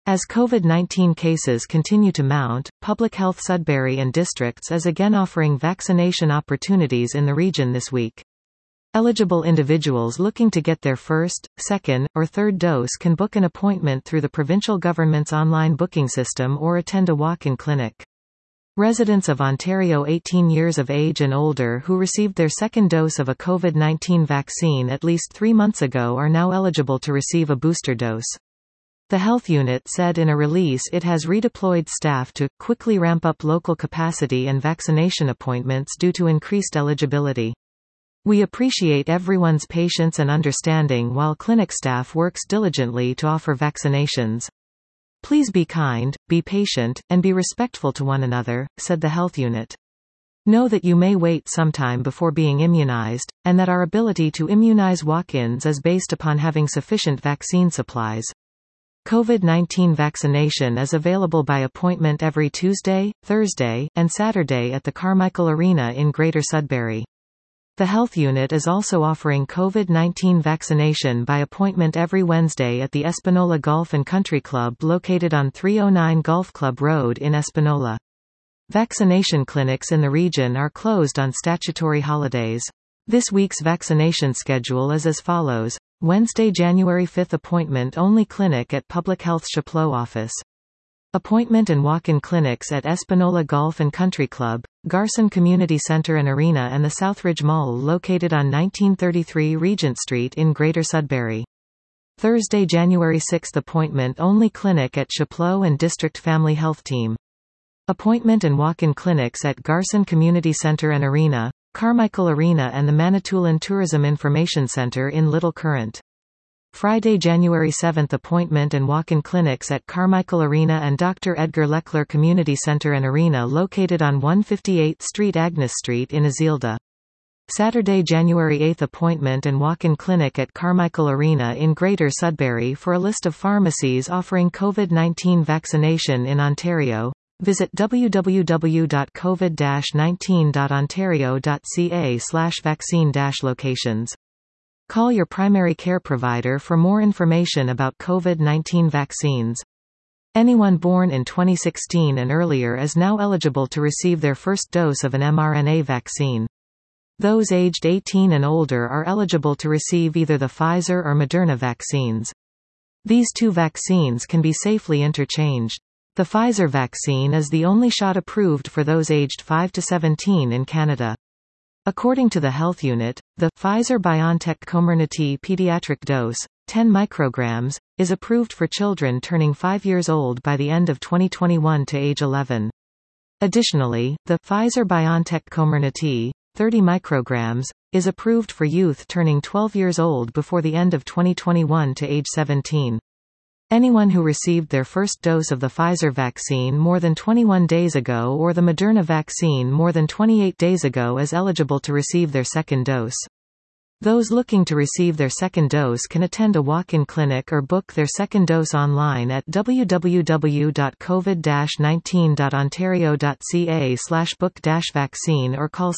As COVID-19 cases continue to mount, Public Health Sudbury and districts is again offering vaccination opportunities in the region this week. Eligible individuals looking to get their first, second, or third dose can book an appointment through the provincial government's online booking system or attend a walk-in clinic. Residents of Ontario 18 years of age and older who received their second dose of a COVID-19 vaccine at least 3 months ago are now eligible to receive a booster dose. The health unit said in a release it has redeployed staff to quickly ramp up local capacity and vaccination appointments due to increased eligibility. We appreciate everyone's patience and understanding while clinic staff works diligently to offer vaccinations. Please be kind, be patient, and be respectful to one another, said the health unit. Know that you may wait some time before being immunized, and that our ability to immunize walk-ins is based upon having sufficient vaccine supplies. COVID-19 vaccination is available by appointment every Tuesday, Thursday, and Saturday at the Carmichael Arena in Greater Sudbury. The health unit is also offering COVID-19 vaccination by appointment every Wednesday at the Espanola Golf and Country Club located on 309 Golf Club Road in Espanola. Vaccination clinics in the region are closed on statutory holidays. This week's vaccination schedule is as follows. Wednesday, January 5 appointment-only clinic at Public Health Chapleau office. Appointment and walk-in clinics at Espanola Golf and Country Club, Garson Community Centre and Arena and the Southridge Mall located on 1933 Regent Street in Greater Sudbury. Thursday, January 6 appointment-only clinic at Chapleau and District Family Health Team. Appointment and walk-in clinics at Garson Community Centre and Arena, Carmichael Arena and the Manitoulin Tourism Information Centre in Little Current. Friday, January 7 appointment and walk-in clinics at Carmichael Arena and Dr. Edgar Leckler Community Centre and Arena located on 158th Street Agnes Street in Azilda. Saturday, January 8 appointment and walk-in clinic at Carmichael Arena in Greater Sudbury. For a list of pharmacies offering COVID-19 vaccination in Ontario, visit www.covid-19.ontario.ca/vaccine-locations. Call your primary care provider for more information about COVID-19 vaccines. Anyone born in 2016 and earlier is now eligible to receive their first dose of an mRNA vaccine. Those aged 18 and older are eligible to receive either the Pfizer or Moderna vaccines. These two vaccines can be safely interchanged. The Pfizer vaccine is the only shot approved for those aged 5 to 17 in Canada. According to the health unit, the Pfizer-BioNTech Comirnaty pediatric dose, 10 micrograms, is approved for children turning 5 years old by the end of 2021 to age 11. Additionally, the Pfizer-BioNTech Comirnaty, 30 micrograms, is approved for youth turning 12 years old before the end of 2021 to age 17. Anyone who received their first dose of the Pfizer vaccine more than 21 days ago or the Moderna vaccine more than 28 days ago is eligible to receive their second dose. Those looking to receive their second dose can attend a walk-in clinic or book their second dose online at www.covid-19.ontario.ca/book-vaccine or call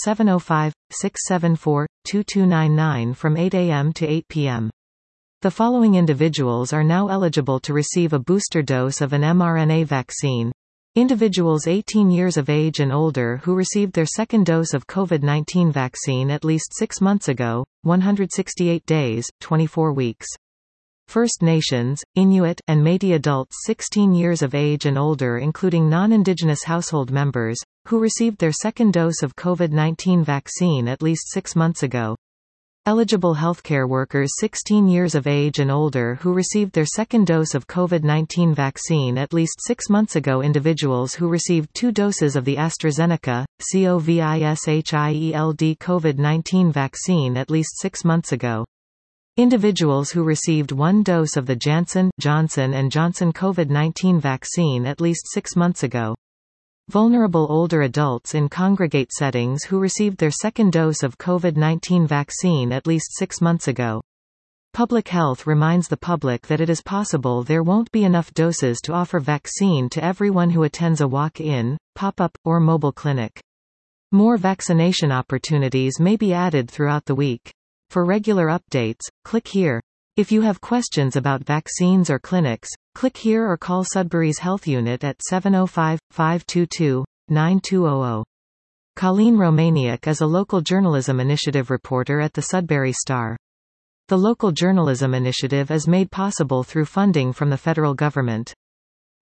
705-674-2299 from 8 a.m. to 8 p.m. The following individuals are now eligible to receive a booster dose of an mRNA vaccine. Individuals 18 years of age and older who received their second dose of COVID-19 vaccine at least 6 months ago, 168 days, 24 weeks. First Nations, Inuit, and Métis adults 16 years of age and older including non-Indigenous household members, who received their second dose of COVID-19 vaccine at least 6 months ago. Eligible healthcare workers 16 years of age and older who received their second dose of COVID-19 vaccine at least 6 months ago. Individuals who received 2 doses of the AstraZeneca, COVID-19 COVID-19 vaccine at least 6 months ago. Individuals who received 1 dose of the Johnson & Johnson COVID-19 vaccine at least 6 months ago. Vulnerable older adults in congregate settings who received their second dose of COVID-19 vaccine at least 6 months ago. Public Health reminds the public that it is possible there won't be enough doses to offer vaccine to everyone who attends a walk-in, pop-up, or mobile clinic. More vaccination opportunities may be added throughout the week. For regular updates, click here. If you have questions about vaccines or clinics, Click here or call Sudbury's Health Unit at 705-522-9200. Colleen Romaniuk is a local journalism initiative reporter at the Sudbury Star. The local journalism initiative is made possible through funding from the federal government.